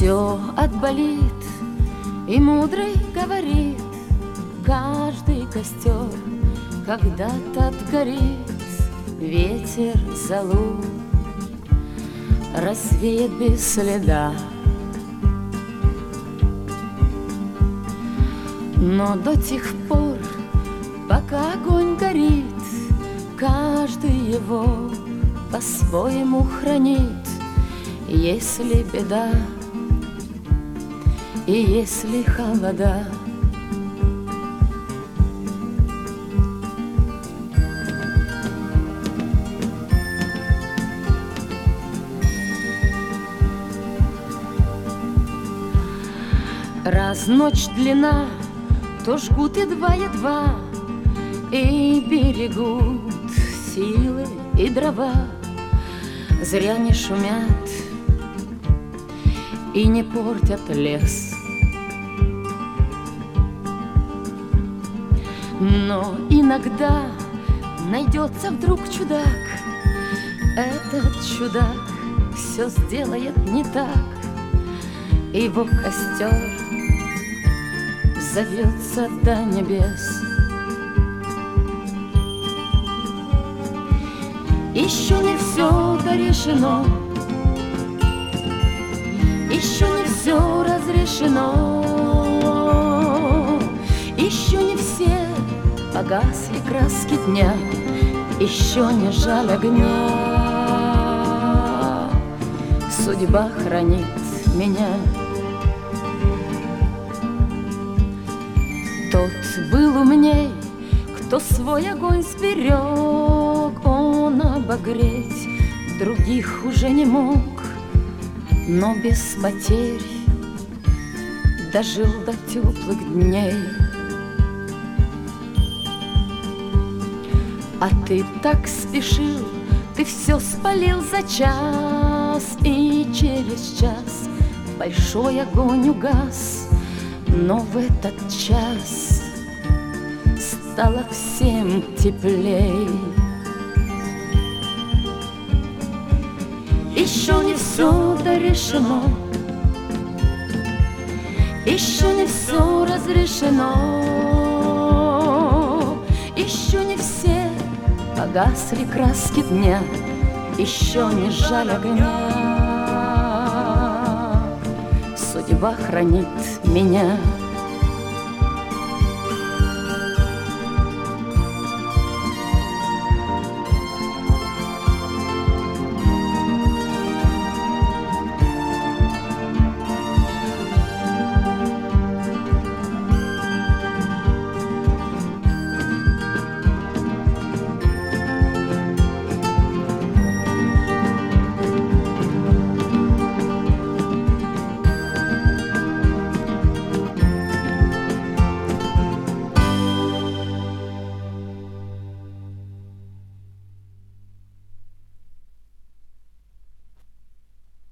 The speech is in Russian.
Все отболит, и мудрый говорит: каждый костер когда-то отгорит. Ветер золу развеет без следа, но до тех пор, пока огонь горит, каждый его по-своему хранит. Если беда и если холода, раз ночь длина, то жгут едва-едва и берегут силы и дрова. Зря не шумят и не портят лес, но иногда найдется вдруг чудак. Этот чудак все сделает не так, его костер зовется до небес. Еще не все дорешено, еще не все разрешено, еще не все погасли краски дня, еще не жаль огня. Судьба хранит меня. Тот был умней, кто свой огонь сберег, он обогреть других уже не мог, но без потерь дожил до теплых дней. А ты так спешил, ты все спалил за час, и через час большой огонь угас. Но в этот час стало всем теплей. Еще не все дорешено, еще не все разрешено, еще не все погасли краски дня, еще не жаль огня. Судьба хранит меня.